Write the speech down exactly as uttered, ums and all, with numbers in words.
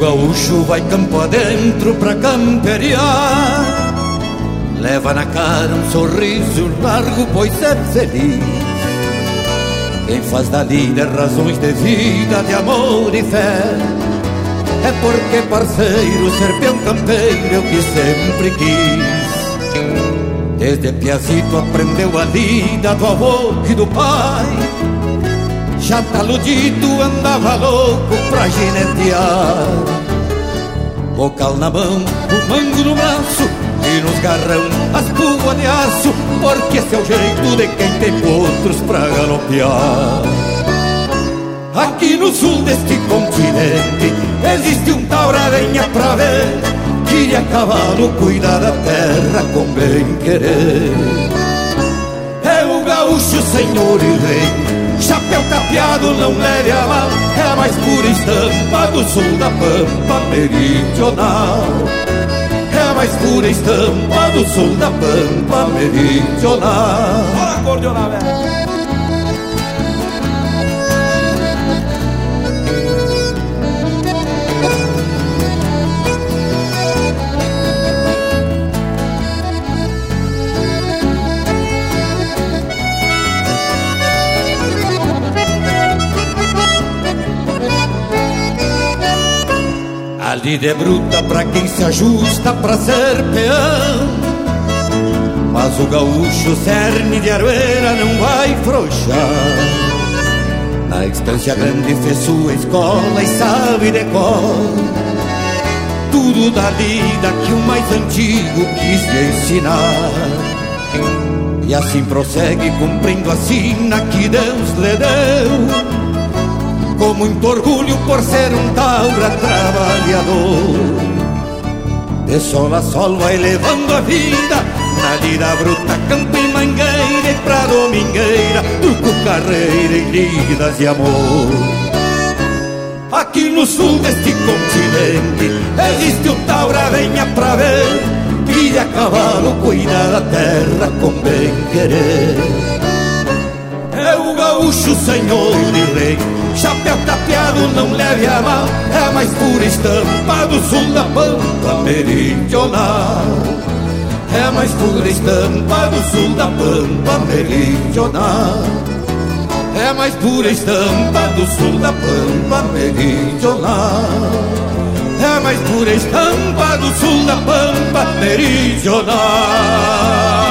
gaúcho vai campo adentro pra camperiar, leva na cara um sorriso largo, pois é feliz. Quem faz da lida razões de vida, de amor e fé, é porque parceiro ser peão campeiro eu que sempre quis. Desde piazito aprendeu a lida do avô e do pai, já taludito andava louco pra ginetear. Bocal na mão, o mango no braço e nos garrão as pulgas de aço, porque esse é o jeito de quem tem outros pra galopear. Aqui no sul deste continente existe um taurarenha pra ver, que a cavalo cuida da terra com bem querer. É o gaúcho senhor e rei, chapéu tapeado não leve a mal, é a mais pura estampa do sul da pampa meridional. É a mais pura estampa do sul da pampa meridional. Bora, acordeonar, velho! A lida é bruta pra quem se ajusta pra ser peão, mas o gaúcho cerne de aroeira não vai frouxar. Na estância grande fez sua escola e sabe de cor tudo da lida que o mais antigo quis lhe ensinar. E assim prossegue cumprindo a sina que Deus lhe deu, com muito orgulho por ser um taura trabalhador. De sol a sol vai levando a vida, na lida bruta, campo e mangueira, e pra domingueira, truco, carreira e lidas de amor. Aqui no sul deste continente existe um taura, venha pra ver, que a cavalo cuida da terra com bem querer. É o gaúcho senhor e rei, chapéu tapeado não leve a mal, é a mais pura estampa do sul da pampa meridional. É a mais pura estampa do sul da pampa meridional. É a mais pura estampa do sul da pampa meridional. É a mais pura estampa do sul da pampa meridional.